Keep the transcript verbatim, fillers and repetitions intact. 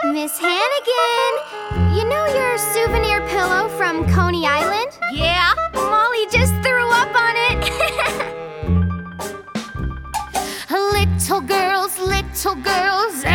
Miss Hannigan, you know your souvenir pillow from Coney Island? Yeah? Molly just threw up on it. Little girls, little girls